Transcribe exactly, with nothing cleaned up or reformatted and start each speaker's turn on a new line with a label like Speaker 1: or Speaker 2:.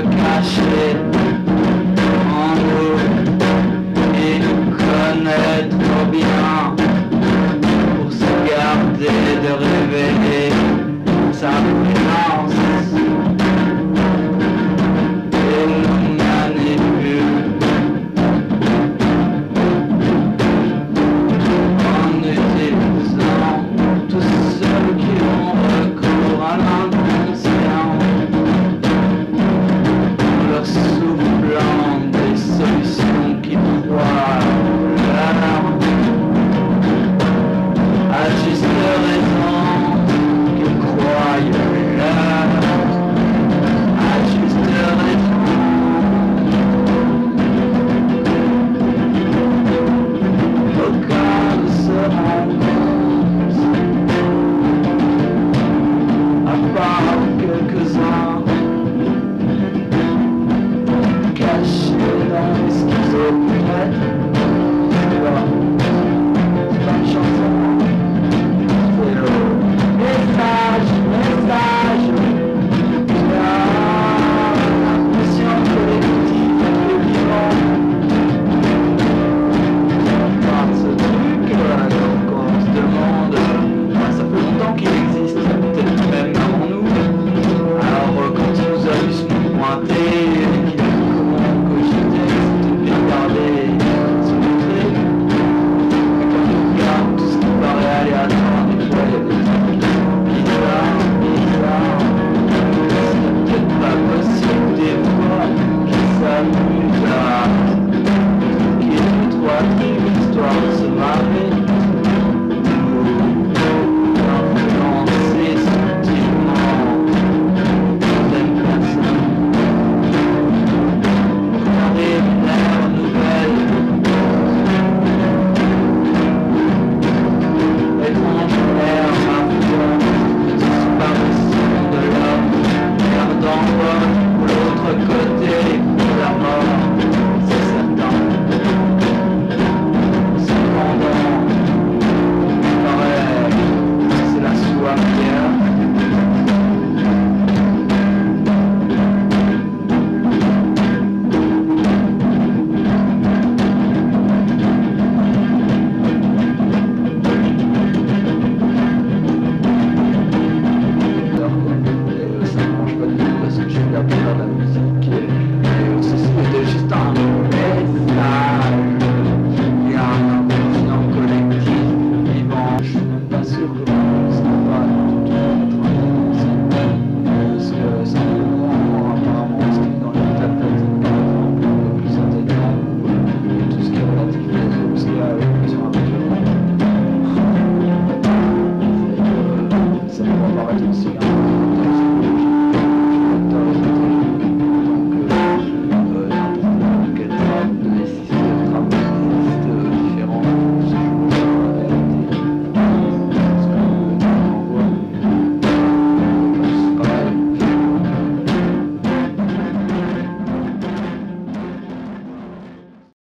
Speaker 1: cacher en nous et nous connaître bien pour se garder de révéler sa présence et nous manipule en utilisant tous ceux qui ont recours à l'inconscient, en leur soufflant des solutions qu'ils croient leur, à juste raison qu'ils croient leur, à juste raison. Aucun ne se rend compte, à part quelques-uns cachés dans les schizophrènes. Voilà. C'est pas une chanson, c'est le message, message. Il y a l'impression collective et vivant par ce truc, voilà, donc on se demande, ah, ça fait longtemps qu'il existe, peut-être même avant nous. Alors euh, quand il nous a vu se pointer et qu'il a vu comment cogiter, c'était bien regarder et se montrer. Mais quand on regarde tout ce qui paraît aléatoire, des fois il y a des trucs qui sont bizarres, bizarres. C'est peut-être pas possible des fois qu'ils s'amusent à qui est deux, trois trucs, histoire de se marrer, ou d'influencer subtilement certaines personnes, créer une ère nouvelle, étrange ère, ma foi, de disparition de l'homme, gardant l'homme pour l'autre côté de la mort, c'est certain. Cependant, il paraît que c'est la soif d'hier. Alors, euh, ça ne mange pas du tout parce que je suis là pour faire de la musique et, et ceci était juste un message. Il y a un inconscient collectif vivant. Je suis même pas sûr que ce n'est pas du tout être inconscient, parce que simplement, apparemment, ce qui est dans l'état platine, par exemple, le plus intelligent, et tout ce qui est relatif à tout ce qui est avec sur un peu, ça ne va pas paraître aussi.